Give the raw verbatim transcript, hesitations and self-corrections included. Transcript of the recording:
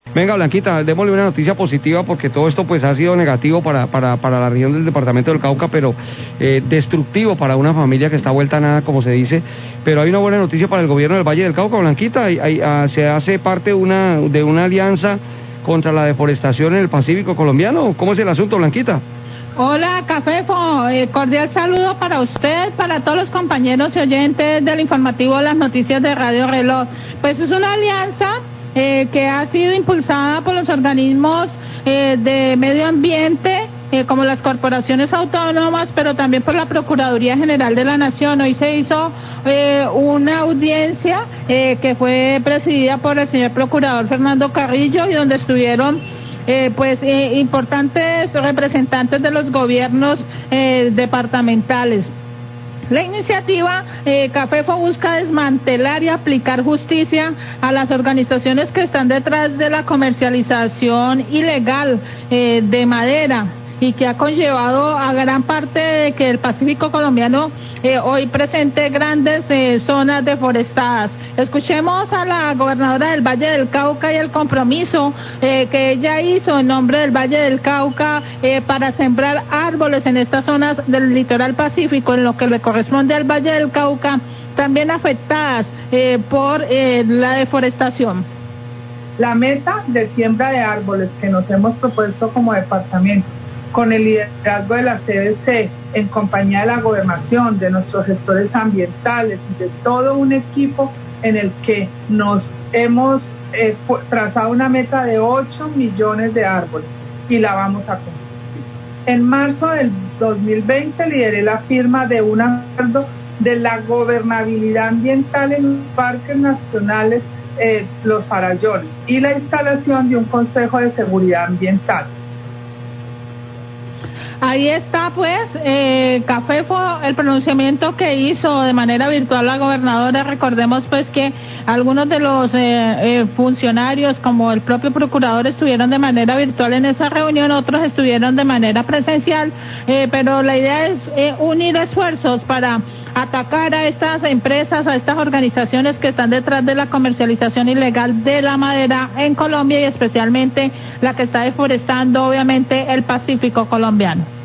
Venga, Blanquita, démosle una noticia positiva porque todo esto pues ha sido negativo para, para, para la región del departamento del Cauca, pero eh, destructivo para una familia que está vuelta a nada, como se dice. Pero hay una buena noticia para el gobierno del Valle del Cauca, Blanquita. Hay, hay, ah, se hace parte una, de una alianza contra la deforestación en el Pacífico colombiano. ¿Cómo es el asunto, Blanquita? Hola, Cafefo, eh, cordial saludo para usted, para todos los compañeros y oyentes del informativo de las noticias de Radio Reloj. Pues es una alianza eh, que ha sido impulsada por los organismos eh, de medio ambiente, eh, como las corporaciones autónomas, pero también por la Procuraduría General de la Nación. Hoy se hizo eh, una audiencia eh, que fue presidida por el señor Procurador Fernando Carrillo y donde estuvieron Eh, pues eh, importantes representantes de los gobiernos eh, departamentales. La iniciativa eh, Cafefo busca desmantelar y aplicar justicia a las organizaciones que están detrás de la comercialización ilegal eh, de madera y que ha conllevado a gran parte de que el Pacífico colombiano eh, hoy presente grandes eh, zonas deforestadas. Escuchemos a la gobernadora del Valle del Cauca y el compromiso eh, que ella hizo en nombre del Valle del Cauca eh, para sembrar árboles en estas zonas del litoral pacífico, en lo que le corresponde al Valle del Cauca, también afectadas eh, por eh, la deforestación. La meta de siembra de árboles que nos hemos propuesto como departamento, con el liderazgo de la C D C, en compañía de la gobernación, de nuestros gestores ambientales y de todo un equipo en el que nos hemos eh, trazado una meta de ocho millones de árboles y la vamos a cumplir. En marzo del dos mil veinte lideré la firma de un acuerdo de la gobernabilidad ambiental en los parques nacionales eh, Los Farallones y la instalación de un Consejo de Seguridad Ambiental. Ahí está, pues, eh, Cafefo, el pronunciamiento que hizo de manera virtual la gobernadora. Recordemos, pues, que algunos de los eh, eh, funcionarios, como el propio procurador, estuvieron de manera virtual en esa reunión, otros estuvieron de manera presencial, eh, pero la idea es eh, unir esfuerzos para atacar a estas empresas, a estas organizaciones que están detrás de la comercialización ilegal de la madera en Colombia y especialmente la que está deforestando, obviamente, el Pacífico colombiano.